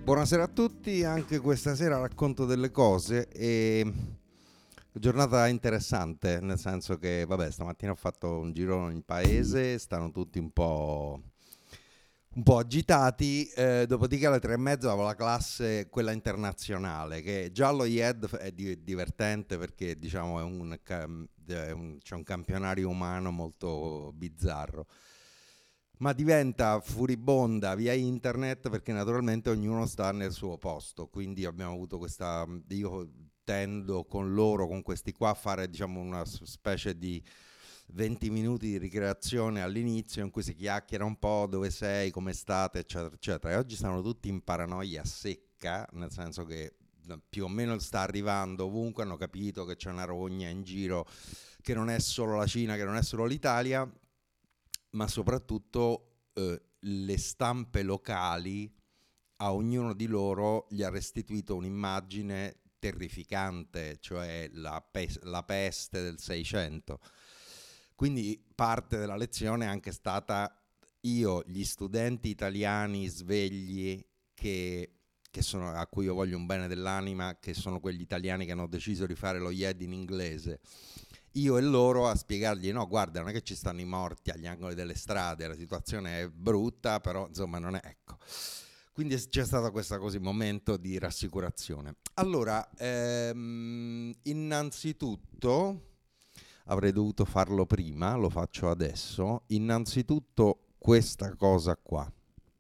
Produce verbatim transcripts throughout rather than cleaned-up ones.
Buonasera a tutti, anche questa sera racconto delle cose e giornata interessante, nel senso che vabbè, stamattina ho fatto un giro in paese, stanno tutti un po' un po' agitati, eh, dopodiché alle tre e mezza avevo la classe, quella internazionale, che già lo I E D è di- divertente perché diciamo è un, cam- è un- c'è un campionario umano molto bizzarro, ma diventa furibonda via internet perché naturalmente ognuno sta nel suo posto, quindi abbiamo avuto questa, io tendo con loro, con questi qua, a fare diciamo una s- specie di venti minuti di ricreazione all'inizio in cui si chiacchiera un po' dove sei, come state, eccetera, eccetera. E oggi stanno tutti in paranoia secca, nel senso che più o meno sta arrivando ovunque, hanno capito che c'è una rogna in giro, che non è solo la Cina, che non è solo l'Italia, ma soprattutto eh, le stampe locali a ognuno di loro gli ha restituito un'immagine terrificante, cioè la, pes- la peste del Seicento. Quindi parte della lezione è anche stata io, gli studenti italiani svegli che, che sono, a cui io voglio un bene dell'anima, che sono quegli italiani che hanno deciso di fare lo I E D in inglese, io e loro a spiegargli no, guarda, non è che ci stanno i morti agli angoli delle strade, la situazione è brutta, però insomma non è, ecco. Quindi c'è stato questo così momento di rassicurazione. Allora, ehm, innanzitutto avrei dovuto farlo prima, lo faccio adesso. Innanzitutto questa cosa qua,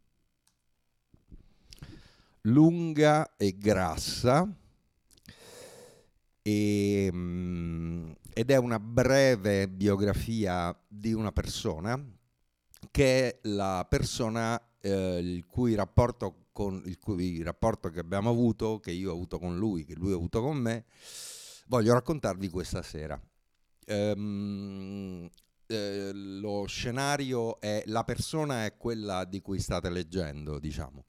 lunga e grassa, e, mm, ed è una breve biografia di una persona che è la persona eh, il cui rapporto con il cui rapporto che abbiamo avuto, che io ho avuto con lui, che lui ha avuto con me, voglio raccontarvi questa sera. Ehm, eh, lo scenario è, la persona è quella di cui state leggendo, diciamo.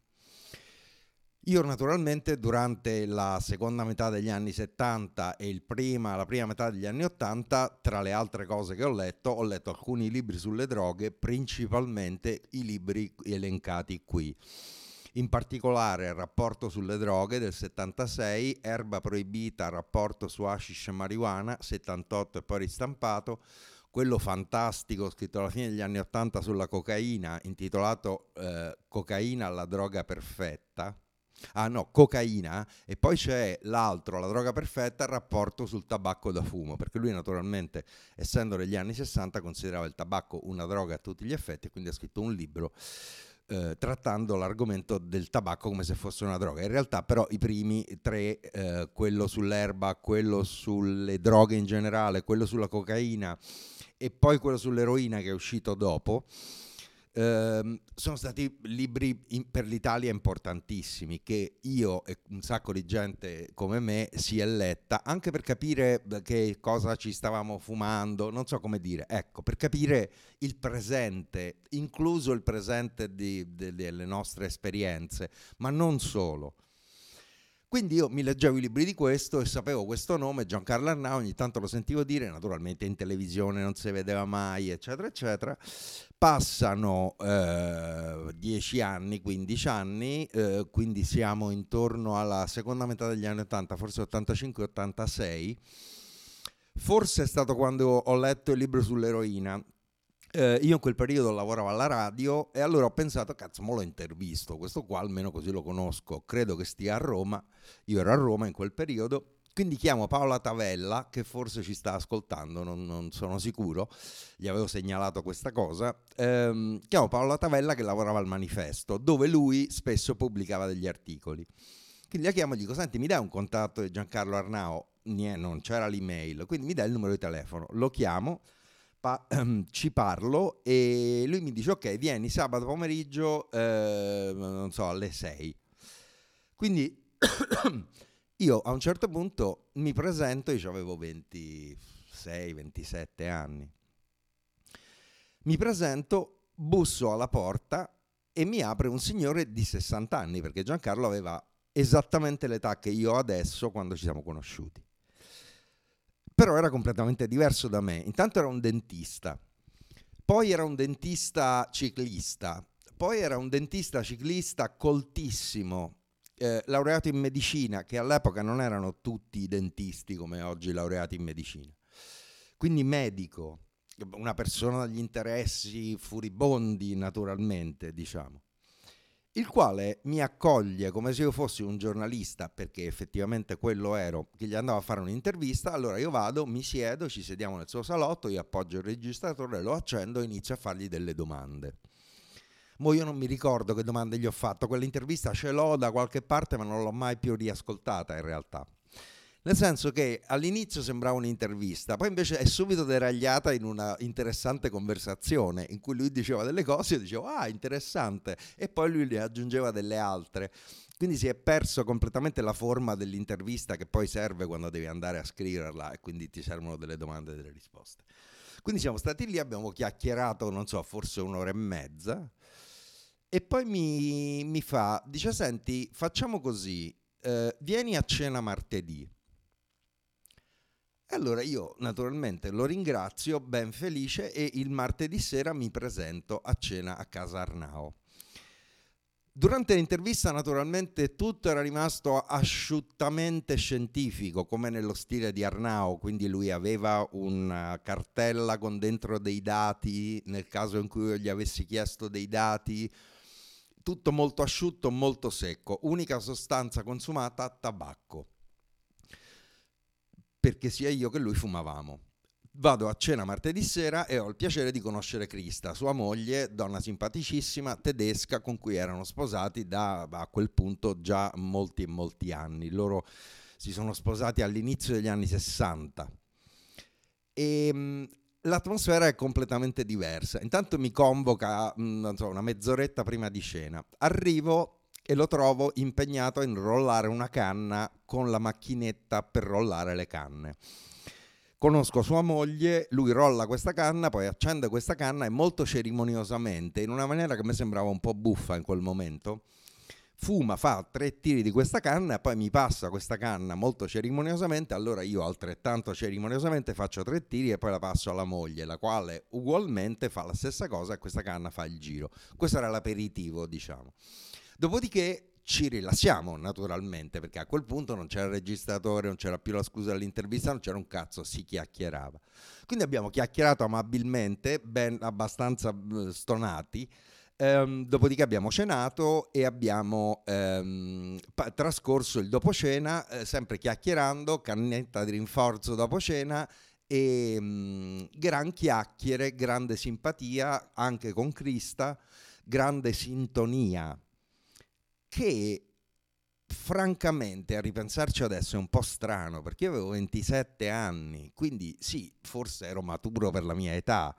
Io naturalmente durante la seconda metà degli anni settanta e il prima, la prima metà degli anni ottanta, tra le altre cose che ho letto, ho letto alcuni libri sulle droghe, principalmente i libri elencati qui. In particolare il rapporto sulle droghe del settantasei, Erba proibita, rapporto su hashish e marijuana, settantotto e poi ristampato, quello fantastico scritto alla fine degli anni ottanta sulla cocaina, intitolato eh, Cocaina, la droga perfetta. Ah no, cocaina, e poi c'è l'altro, la droga perfetta, il rapporto sul tabacco da fumo, perché lui naturalmente, essendo degli anni sessanta, considerava il tabacco una droga a tutti gli effetti, e quindi ha scritto un libro eh, trattando l'argomento del tabacco come se fosse una droga. In realtà però i primi tre, eh, quello sull'erba, quello sulle droghe in generale, quello sulla cocaina e poi quello sull'eroina che è uscito dopo, ehm, sono stati libri in, per l'Italia importantissimi, che io e un sacco di gente come me si è letta anche per capire che cosa ci stavamo fumando, non so come dire, ecco, per capire il presente, incluso il presente di, de, delle nostre esperienze, ma non solo. Quindi io mi leggevo i libri di questo e sapevo questo nome, Giancarlo Arnao, ogni tanto lo sentivo dire, naturalmente in televisione non si vedeva mai, eccetera, eccetera. Passano eh, dieci anni, quindici anni, eh, quindi siamo intorno alla seconda metà degli anni ottanta, forse ottantacinque ottantasei. Forse è stato quando ho letto il libro sull'eroina. Eh, io in quel periodo lavoravo alla radio e allora ho pensato, cazzo, mo lo intervisto, questo qua almeno così lo conosco, credo che stia a Roma, io ero a Roma in quel periodo, quindi chiamo Paola Tavella, che forse ci sta ascoltando, non, non sono sicuro, gli avevo segnalato questa cosa, ehm, chiamo Paola Tavella che lavorava al Manifesto, dove lui spesso pubblicava degli articoli. Quindi la chiamo e dico, senti, mi dai un contatto di Giancarlo Arnao? Niente, non c'era l'email, quindi mi dai il numero di telefono, lo chiamo, Pa- ci parlo e lui mi dice ok, vieni sabato pomeriggio eh, non so alle sei. Quindi io a un certo punto mi presento, io avevo ventisei ventisette anni, mi presento, busso alla porta e mi apre un signore di sessanta anni, perché Giancarlo aveva esattamente l'età che io ho adesso quando ci siamo conosciuti, però era completamente diverso da me. Intanto era un dentista, poi era un dentista ciclista, poi era un dentista ciclista coltissimo, eh, laureato in medicina, che all'epoca non erano tutti dentisti come oggi laureati in medicina. Quindi medico, una persona dagli interessi furibondi naturalmente, diciamo, il quale mi accoglie come se io fossi un giornalista, perché effettivamente quello ero, che gli andava a fare un'intervista. Allora io vado, mi siedo, ci sediamo nel suo salotto, io appoggio il registratore, lo accendo e inizio a fargli delle domande. Mo io non mi ricordo che domande gli ho fatto, quell'intervista ce l'ho da qualche parte ma non l'ho mai più riascoltata in realtà. Nel senso che all'inizio sembrava un'intervista, poi invece è subito deragliata in una interessante conversazione in cui lui diceva delle cose, io dicevo ah interessante, e poi lui ne aggiungeva delle altre. Quindi si è perso completamente la forma dell'intervista che poi serve quando devi andare a scriverla e quindi ti servono delle domande e delle risposte. Quindi siamo stati lì, abbiamo chiacchierato, non so, forse un'ora e mezza, e poi mi, mi fa, dice senti, facciamo così, eh, vieni a cena martedì. E allora io naturalmente lo ringrazio, ben felice, e il martedì sera mi presento a cena a casa Arnao. Durante l'intervista naturalmente tutto era rimasto asciuttamente scientifico, come nello stile di Arnao, quindi lui aveva una cartella con dentro dei dati, nel caso in cui io gli avessi chiesto dei dati, tutto molto asciutto, molto secco, unica sostanza consumata, tabacco. Perché sia io che lui fumavamo. Vado a cena martedì sera e ho il piacere di conoscere Krista, sua moglie, donna simpaticissima, tedesca, con cui erano sposati da a quel punto già molti e molti anni. Loro si sono sposati all'inizio degli anni sessanta. E mh, l'atmosfera è completamente diversa. Intanto mi convoca mh, non so, una mezz'oretta prima di cena. Arrivo e lo trovo impegnato a rollare una canna con la macchinetta per rollare le canne. Conosco sua moglie, lui rolla questa canna, poi accende questa canna e molto cerimoniosamente, in una maniera che mi sembrava un po' buffa in quel momento, fuma, fa tre tiri di questa canna e poi mi passa questa canna molto cerimoniosamente. Allora io altrettanto cerimoniosamente faccio tre tiri e poi la passo alla moglie, la quale ugualmente fa la stessa cosa e questa canna fa il giro. Questo era l'aperitivo, diciamo. Dopodiché ci rilassiamo naturalmente, perché a quel punto non c'era il registratore, non c'era più la scusa dell'intervista, non c'era un cazzo, si chiacchierava. Quindi abbiamo chiacchierato amabilmente, ben abbastanza stonati, ehm, dopodiché abbiamo cenato e abbiamo ehm, pa- trascorso il dopo cena eh, sempre chiacchierando, cannetta di rinforzo dopo cena e mh, gran chiacchiere, grande simpatia anche con Krista, grande sintonia, che francamente a ripensarci adesso è un po' strano, perché io avevo ventisette anni, quindi sì, forse ero maturo per la mia età,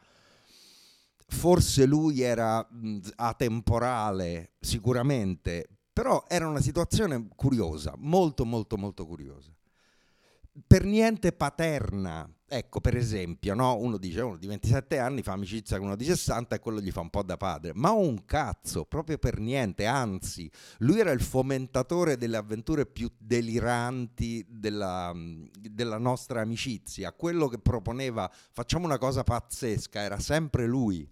forse lui era mh, atemporale, sicuramente, però era una situazione curiosa, molto molto molto curiosa. Per niente paterna. Ecco, per esempio, no? Uno dice, uno di ventisette anni fa amicizia con uno di sessanta e quello gli fa un po' da padre, ma un cazzo, proprio per niente, anzi, lui era il fomentatore delle avventure più deliranti della, della nostra amicizia, quello che proponeva facciamo una cosa pazzesca, era sempre lui.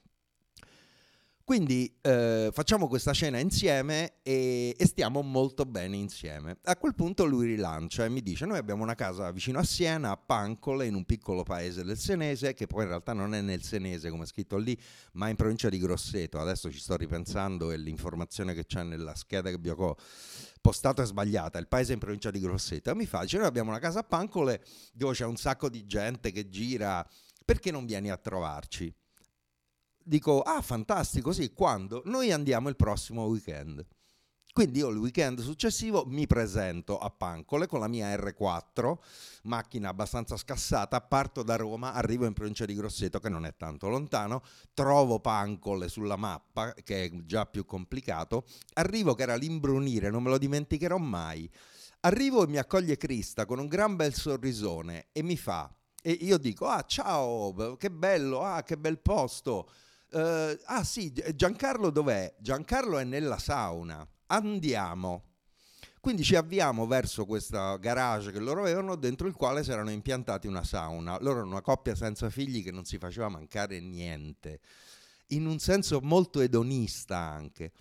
Quindi eh, facciamo questa cena insieme e, e stiamo molto bene insieme. A quel punto lui rilancia e mi dice: noi abbiamo una casa vicino a Siena, a Pancole, in un piccolo paese del Senese, che poi in realtà non è nel Senese come è scritto lì, ma in provincia di Grosseto. Adesso ci sto ripensando e l'informazione che c'è nella scheda che vi ho postato è sbagliata, il paese è in provincia di Grosseto. E mi fa, dice, noi abbiamo una casa a Pancole dove c'è un sacco di gente che gira, perché non vieni a trovarci? Dico, ah fantastico, sì, quando? Noi andiamo il prossimo weekend. Quindi io il weekend successivo mi presento a Pancole con la mia erre quattro, macchina abbastanza scassata, parto da Roma, arrivo in provincia di Grosseto che non è tanto lontano, trovo Pancole sulla mappa che è già più complicato, arrivo che era l'imbrunire, non me lo dimenticherò mai, arrivo e mi accoglie Krista con un gran bel sorrisone e mi fa, e io dico, ah ciao, che bello, ah che bel posto. Uh, ah sì, Giancarlo dov'è? Giancarlo è nella sauna, andiamo. Quindi ci avviamo verso questo garage che loro avevano, dentro il quale si erano impiantati una sauna. Loro erano una coppia senza figli che non si faceva mancare niente, in un senso molto edonista anche.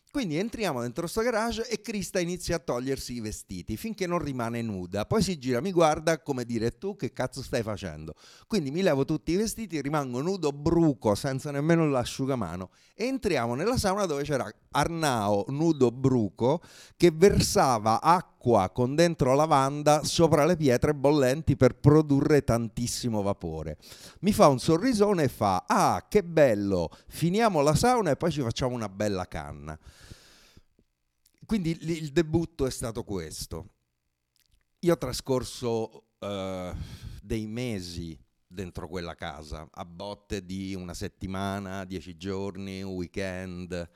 Quindi entriamo dentro sto garage e Krista inizia a togliersi i vestiti finché non rimane nuda. Poi si gira, mi guarda come dire: tu che cazzo stai facendo? Quindi mi levo tutti i vestiti, rimango nudo, bruco, senza nemmeno l'asciugamano. E entriamo nella sauna dove c'era Arnao, nudo, bruco, che versava acqua con dentro lavanda sopra le pietre bollenti per produrre tantissimo vapore. Mi fa un sorrisone e fa: ah, che bello, finiamo la sauna e poi ci facciamo una bella canna. Quindi il debutto è stato questo. Io ho trascorso uh, dei mesi dentro quella casa, a botte di una settimana, dieci giorni, un weekend,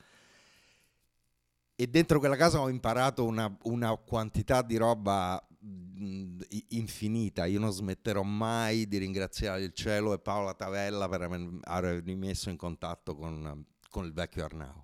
e dentro quella casa ho imparato una, una quantità di roba mh, infinita. Io non smetterò mai di ringraziare il cielo e Paola Tavella per avermi messo in contatto con, con il vecchio Arnao.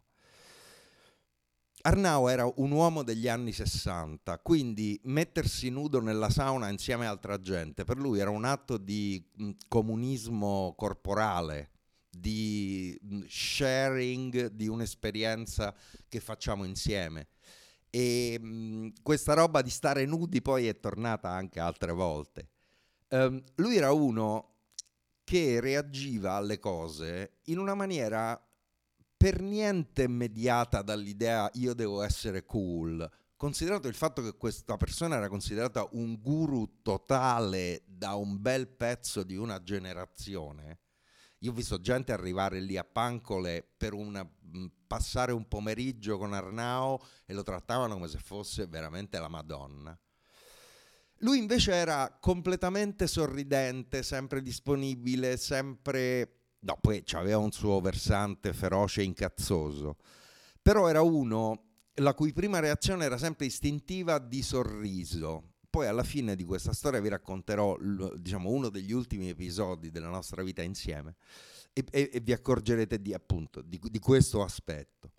Arnao era un uomo degli anni sessanta, quindi mettersi nudo nella sauna insieme a altra gente per lui era un atto di mh, comunismo corporale, di mh, sharing di un'esperienza che facciamo insieme. E mh, questa roba di stare nudi poi è tornata anche altre volte. Um, lui era uno che reagiva alle cose in una maniera per niente mediata dall'idea io devo essere cool, considerato il fatto che questa persona era considerata un guru totale da un bel pezzo di una generazione. Io ho visto gente arrivare lì a Pancole per una, passare un pomeriggio con Arnao e lo trattavano come se fosse veramente la Madonna. Lui invece era completamente sorridente, sempre disponibile, sempre... No, poi aveva un suo versante feroce e incazzoso, però era uno la cui prima reazione era sempre istintiva di sorriso. Poi alla fine di questa storia vi racconterò, diciamo, uno degli ultimi episodi della nostra vita insieme e, e, e vi accorgerete di, appunto, di, di questo aspetto.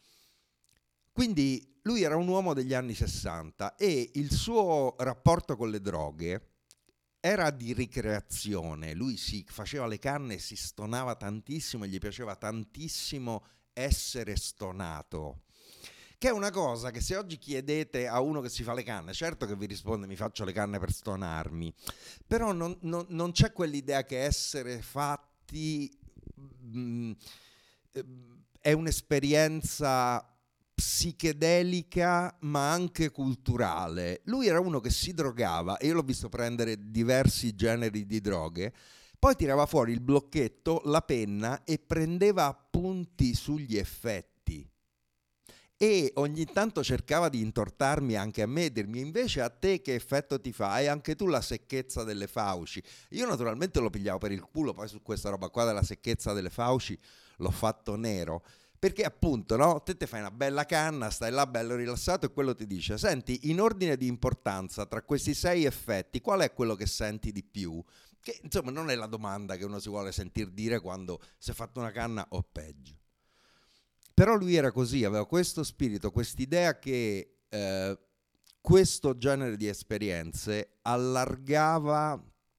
Quindi lui era un uomo degli anni sessanta e il suo rapporto con le droghe era di ricreazione. Lui si faceva le canne e si stonava tantissimo e gli piaceva tantissimo essere stonato, che è una cosa che se oggi chiedete a uno che si fa le canne, certo che vi risponde mi faccio le canne per stonarmi, però non, non, non c'è quell'idea che essere fatti mh, è un'esperienza psichedelica ma anche culturale. Lui era uno che si drogava e io l'ho visto prendere diversi generi di droghe, poi tirava fuori il blocchetto, la penna e prendeva appunti sugli effetti e ogni tanto cercava di intortarmi anche a me, dirmi invece a te che effetto ti fa, hai anche tu la secchezza delle fauci. Io naturalmente lo pigliavo per il culo, poi su questa roba qua della secchezza delle fauci l'ho fatto nero. Perché appunto, no? Te te fai una bella canna, stai là bello rilassato e quello ti dice: senti, in ordine di importanza tra questi sei effetti, qual è quello che senti di più? Che insomma non è la domanda che uno si vuole sentir dire quando si è fatto una canna o peggio. Però lui era così, aveva questo spirito, quest'idea che eh, questo genere di esperienze allargava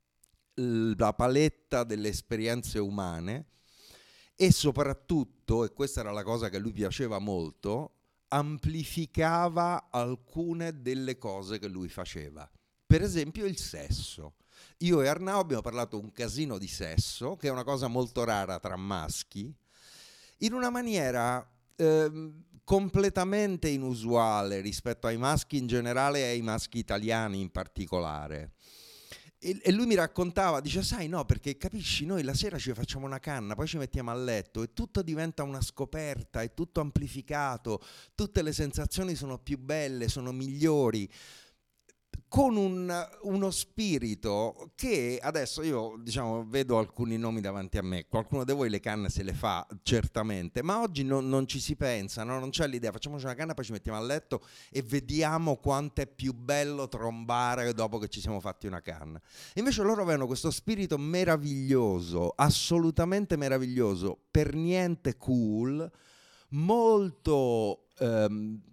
la paletta delle esperienze umane e soprattutto, e questa era la cosa che a lui piaceva molto, amplificava alcune delle cose che lui faceva. Per esempio il sesso. Io e Arnao abbiamo parlato un casino di sesso, che è una cosa molto rara tra maschi, in una maniera eh, completamente inusuale rispetto ai maschi in generale e ai maschi italiani in particolare. E lui mi raccontava, dice, sai no, perché capisci, noi la sera ci facciamo una canna, poi ci mettiamo a letto e tutto diventa una scoperta, è tutto amplificato, tutte le sensazioni sono più belle, sono migliori, con un, uno spirito che adesso io, diciamo, vedo alcuni nomi davanti a me, qualcuno di voi le canne se le fa certamente, ma oggi non, non ci si pensa, no? Non c'è l'idea, facciamoci una canna, poi ci mettiamo a letto e vediamo quanto è più bello trombare dopo che ci siamo fatti una canna. Invece loro avevano questo spirito meraviglioso, assolutamente meraviglioso, per niente cool, molto ehm,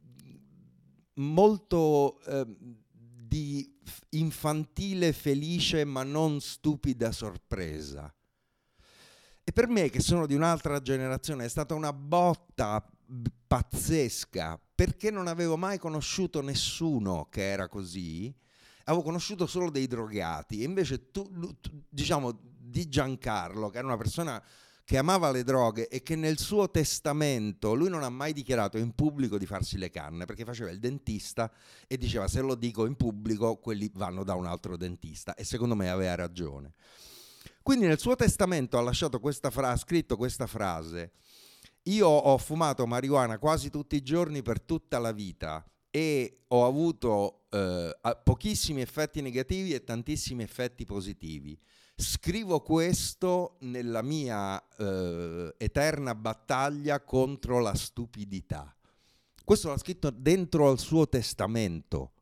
molto ehm, di infantile felice ma non stupida sorpresa. E per me, che sono di un'altra generazione, è stata una botta pazzesca, perché non avevo mai conosciuto nessuno che era così, avevo conosciuto solo dei drogati, e invece tu, tu, diciamo, di Giancarlo, che era una persona che amava le droghe e che nel suo testamento lui non ha mai dichiarato in pubblico di farsi le canne, perché faceva il dentista e diceva: se lo dico in pubblico quelli vanno da un altro dentista, e secondo me aveva ragione. Quindi nel suo testamento ha lasciato questa frase, ha scritto questa frase: io ho fumato marijuana quasi tutti i giorni per tutta la vita e ho avuto eh, pochissimi effetti negativi e tantissimi effetti positivi. Scrivo questo nella mia eh, eterna battaglia contro la stupidità. Questo l'ha scritto dentro al suo testamento.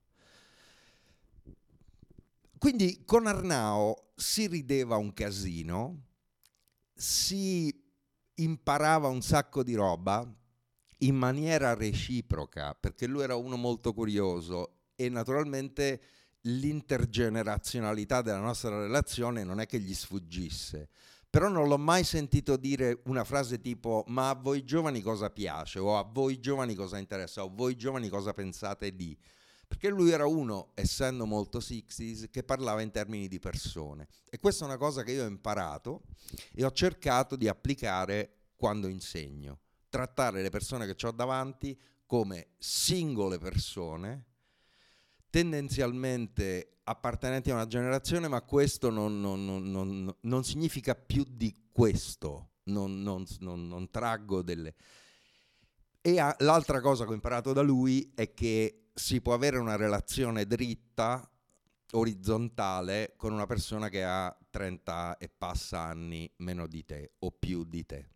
Quindi con Arnao si rideva un casino, si imparava un sacco di roba in maniera reciproca, perché lui era uno molto curioso, e naturalmente l'intergenerazionalità della nostra relazione non è che gli sfuggisse, però non l'ho mai sentito dire una frase tipo: ma a voi giovani cosa piace, o a voi giovani cosa interessa, o a voi giovani cosa pensate di... Perché lui era uno, essendo molto sessantasei, che parlava in termini di persone, e questa è una cosa che io ho imparato e ho cercato di applicare quando insegno: trattare le persone che ho davanti come singole persone, tendenzialmente appartenenti a una generazione, ma questo non, non, non, non, non significa più di questo, non, non, non, non traggo delle... E a, l'altra cosa che ho imparato da lui è che si può avere una relazione dritta, orizzontale, con una persona che ha trenta e passa anni meno di te o più di te.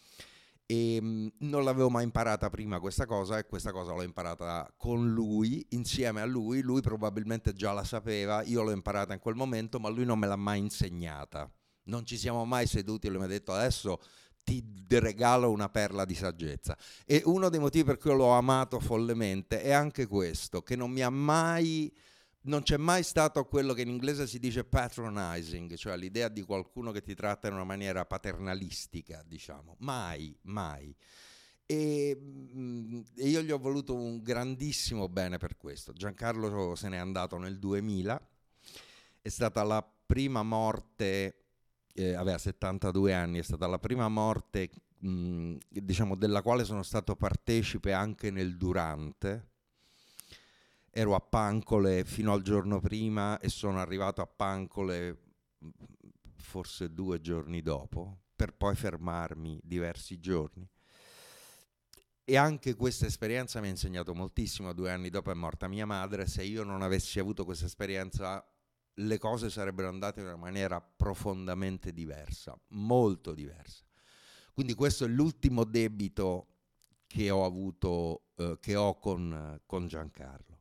E mh, non l'avevo mai imparata prima questa cosa, e questa cosa l'ho imparata con lui, insieme a lui. Lui probabilmente già la sapeva, io l'ho imparata in quel momento, ma lui non me l'ha mai insegnata. Non ci siamo mai seduti e lui mi ha detto: adesso ti regalo una perla di saggezza. E uno dei motivi per cui l'ho amato follemente è anche questo, che non mi ha mai... non c'è mai stato quello che in inglese si dice patronizing, cioè l'idea di qualcuno che ti tratta in una maniera paternalistica, diciamo. Mai, mai. E, e io gli ho voluto un grandissimo bene per questo. Giancarlo se n'è andato nel duemila, è stata la prima morte... Eh, aveva settantadue anni, è stata la prima morte, mh, diciamo, della quale sono stato partecipe anche nel durante. Ero a Pancole fino al giorno prima e sono arrivato a Pancole forse due giorni dopo, per poi fermarmi diversi giorni. E anche questa esperienza mi ha insegnato moltissimo. Due anni dopo è morta mia madre. Se io non avessi avuto questa esperienza, le cose sarebbero andate in una maniera profondamente diversa, molto diversa. Quindi questo è l'ultimo debito che ho avuto, eh, che ho con, con Giancarlo.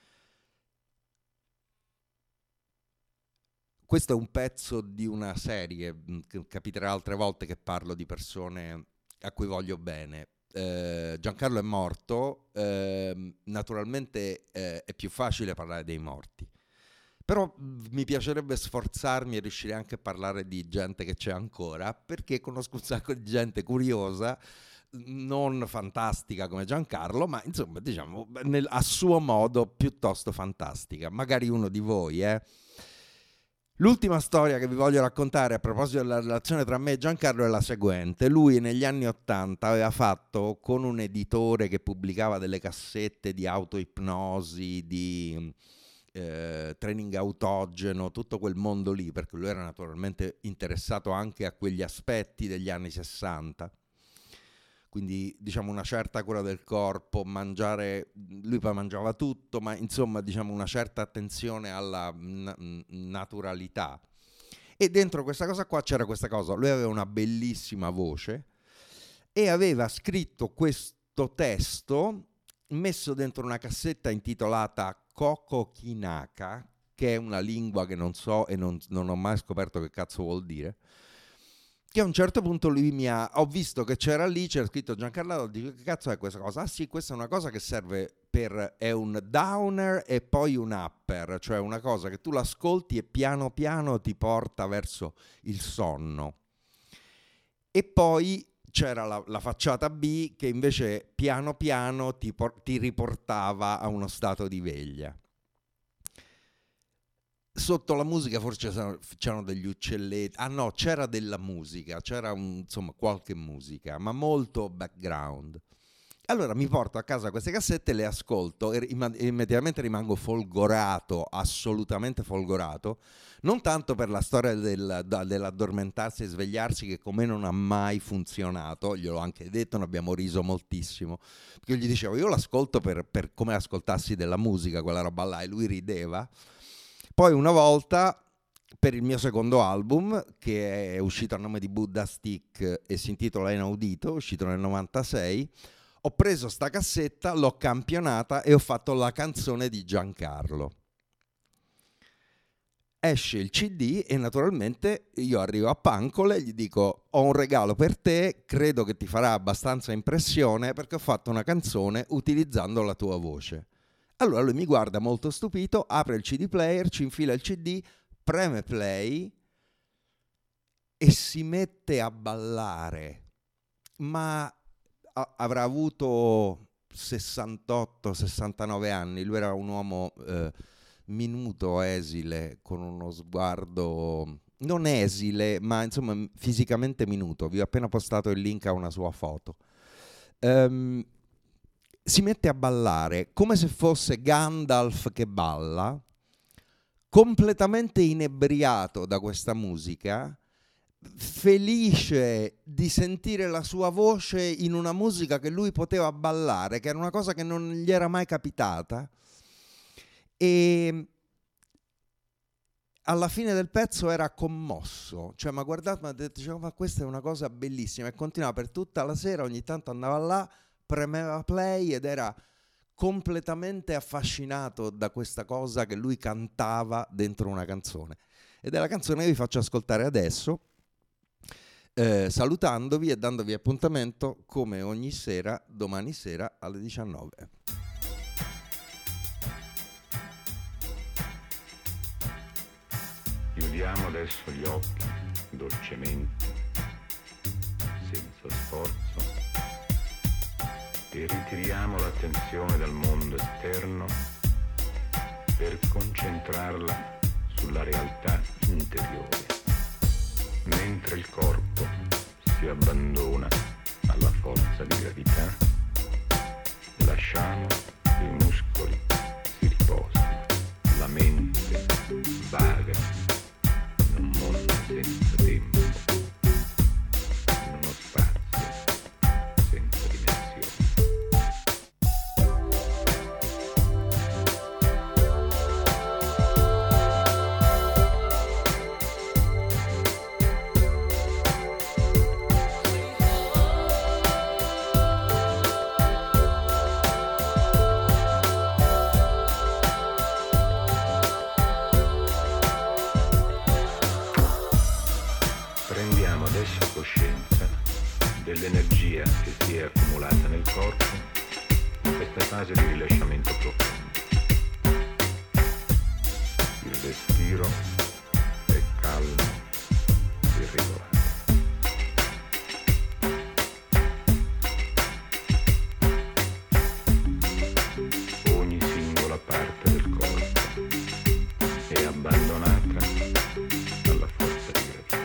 Questo è un pezzo di una serie, che capiterà altre volte che parlo di persone a cui voglio bene. Eh, Giancarlo è morto, eh, naturalmente eh, è più facile parlare dei morti. Però mi piacerebbe sforzarmi e riuscire anche a parlare di gente che c'è ancora, perché conosco un sacco di gente curiosa, non fantastica come Giancarlo, ma insomma, diciamo, nel, a suo modo piuttosto fantastica. Magari uno di voi, eh. L'ultima storia che vi voglio raccontare a proposito della relazione tra me e Giancarlo è la seguente. Lui negli anni ottanta aveva fatto, con un editore che pubblicava delle cassette di autoipnosi, di... Eh, training autogeno, tutto quel mondo lì, perché lui era naturalmente interessato anche a quegli aspetti degli anni sessanta, quindi diciamo una certa cura del corpo, mangiare, lui poi mangiava tutto, ma insomma diciamo una certa attenzione alla na- naturalità. E dentro questa cosa qua c'era questa cosa: lui aveva una bellissima voce e aveva scritto questo testo messo dentro una cassetta intitolata Koko Kinaka, che è una lingua che non so e non, non ho mai scoperto che cazzo vuol dire, che a un certo punto lui mi ha... ho visto che c'era lì, c'era scritto Giancarlo, dico: che cazzo è questa cosa? Ah sì, questa è una cosa che serve per... è un downer e poi un upper, cioè una cosa che tu l'ascolti e piano piano ti porta verso il sonno. e poi c'era la, la facciata B che invece piano piano ti, por- ti riportava a uno stato di veglia. Sotto la musica forse c'erano, c'erano degli uccelletti, ah no, c'era della musica, c'era un, insomma qualche musica, ma molto background. Allora mi porto a casa queste cassette, le ascolto e immediatamente rimango folgorato, assolutamente folgorato, non tanto per la storia del, dell'addormentarsi e svegliarsi che con me non ha mai funzionato, gliel'ho anche detto, ne abbiamo riso moltissimo, perché io gli dicevo io l'ascolto per, per come ascoltassi della musica, quella roba là, e lui rideva. Poi una volta, per il mio secondo album, che è uscito a nome di Buddha Stick e si intitola Inaudito, uscito nel novantasei, ho preso sta cassetta, l'ho campionata e ho fatto la canzone di Giancarlo. Esce il C D e naturalmente io arrivo a Pancole e gli dico ho un regalo per te, credo che ti farà abbastanza impressione perché ho fatto una canzone utilizzando la tua voce. Allora lui mi guarda molto stupito, apre il C D player, ci infila il C D, preme play e si mette a ballare. Ma a- avrà avuto sessantotto sessantanove anni, lui era un uomo eh, minuto, esile, con uno sguardo non esile, ma insomma fisicamente minuto. Vi ho appena postato il link a una sua foto. Um, si mette a ballare come se fosse Gandalf che balla, completamente inebriato da questa musica, felice di sentire la sua voce in una musica che lui poteva ballare, che era una cosa che non gli era mai capitata. E alla fine del pezzo era commosso, cioè mi ha guardato, mi ha detto, diceva, ma questa è una cosa bellissima, e continuava per tutta la sera, ogni tanto andava là, premeva play ed era completamente affascinato da questa cosa che lui cantava dentro una canzone. Ed è la canzone che vi faccio ascoltare adesso, eh, salutandovi e dandovi appuntamento come ogni sera, domani sera alle diciannove. Chiudiamo adesso gli occhi dolcemente, senza sforzo, e ritiriamo l'attenzione dal mondo esterno per concentrarla sulla realtà interiore, mentre il corpo si abbandona alla forza di gravità, lasciamo che i muscoli si riposino, la mente vaga in un mondo senza tempo, in uno spazio senza dimensioni. Dell'energia che si è accumulata nel corpo in questa fase di rilasciamento profondo. Il respiro è calmo e regolare. Ogni singola parte del corpo è abbandonata alla forza di gravità.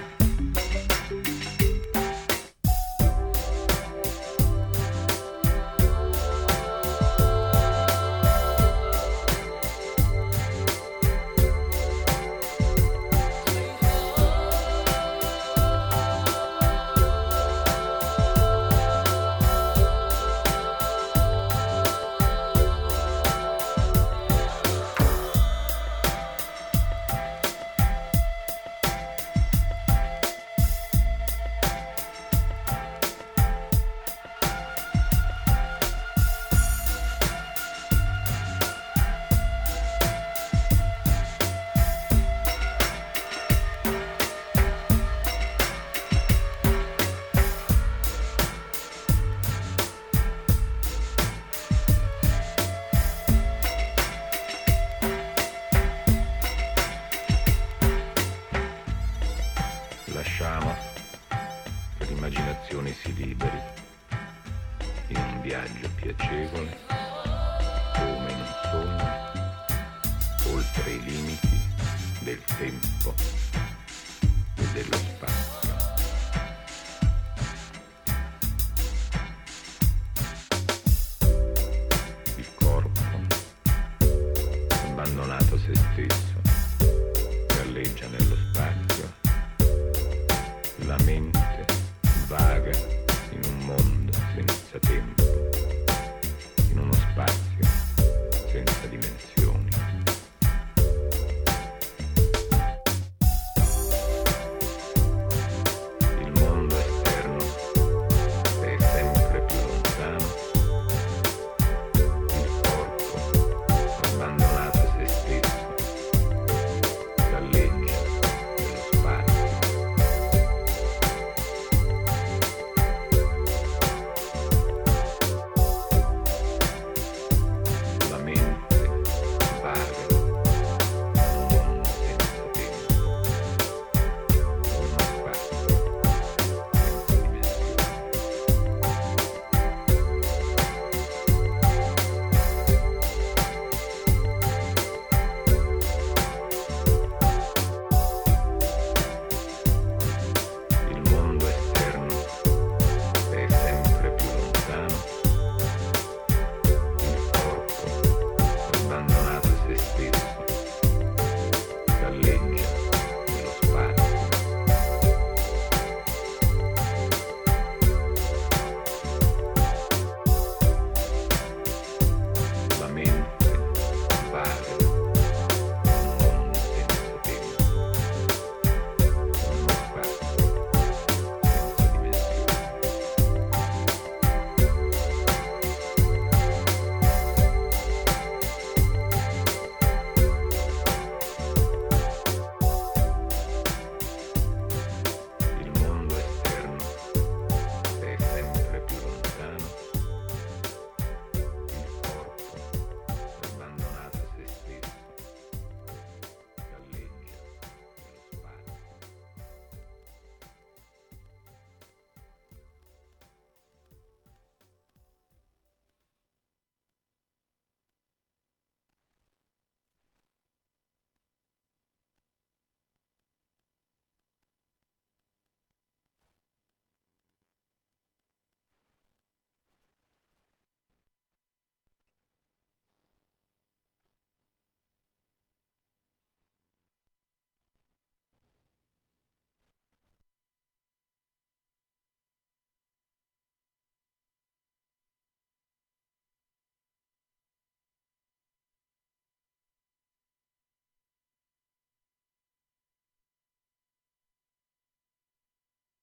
Lasciamo che l'immaginazione si liberi in un viaggio piacevole, come in un sogno, oltre i limiti del tempo e dello spazio. Il corpo, abbandonato a se stesso, galleggia nello spazio. La mente vaga in un mondo senza tempo.